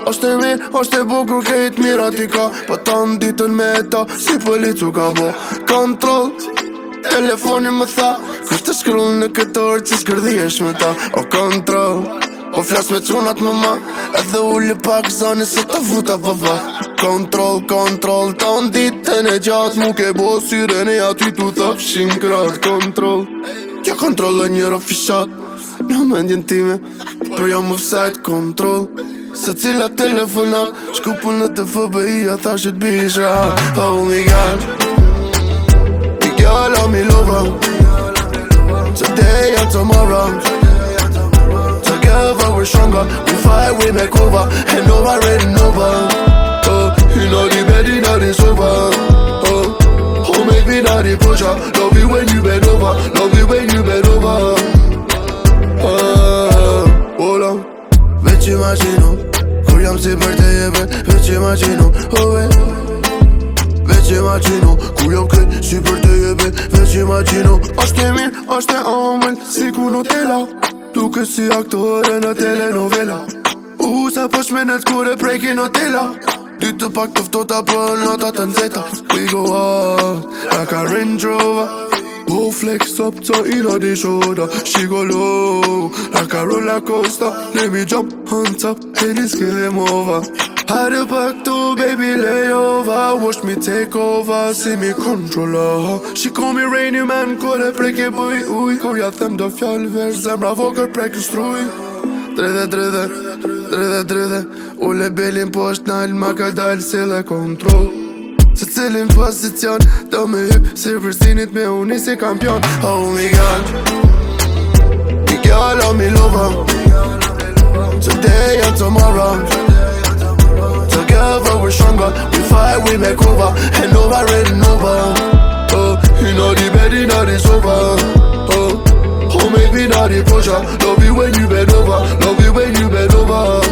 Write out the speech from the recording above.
Është e mirë, është e bukur, krejt mira ti ka. Po tanë ditën me ta, si policu ka bo kontrol. Telefoni më tha, kush të shkrull në këtë orë që s'kërdhiesh me ta. O kontrol, po flas me qunat më ma, edhe ulli pak zani se të vuta vëva. Kontrol, kontrol, tanë ditën e gjatë, mu ke bo syreni aty tu thapshin krat. Kontrol, kjo kontrol e njëra fishat në mendjen time, për jam offside. Kontrol, se cila telefonat, shkupun në të FBI-a thashit bisha. Oh my god, the girl on me love her, today and tomorrow. Together we're stronger, we fight, we make over, and over and over. Oh, you know the bed, you know the sofa. Oh, maybe not the pusher. Love you when you bend over, love you when you bend over. Hold on, veç imagino, kur jam si për te jebe, veç imagino. Oh, veç imagino, kur jam krejt si për te jebe, veç imagino. Ashtë e mirë, ashtë e omël, si ku Nutella, duke si aktore në telenovela. Sa po shmenet kure prejki Nutella, dy të pak të ftota për notat të nxeta. We go out, like a Range Rover. Oh, flex up to ina di shoulder. She go low, like a roller coaster. Let me jump on top, and it's game over. Had a back to baby lay over. Watch me take over, see me controller. She call me Rainy Man, kore preke buj uj. Kur ja them do fjall vesh, zemra vogër prek struj. Dredhe, ule belin po është nal, ma ka dal si dhe kontrol. Se cilin pozicion, do me hyp si vërsinit me uni si kampion. Oh my god, the girl on me love her, today and tomorrow. Together we're stronger, we fight, we make over, and over and over. Oh, you know the bed, you know the sofa. Oh, maybe not the pusher. Love you when you bend over, love you when you bend over.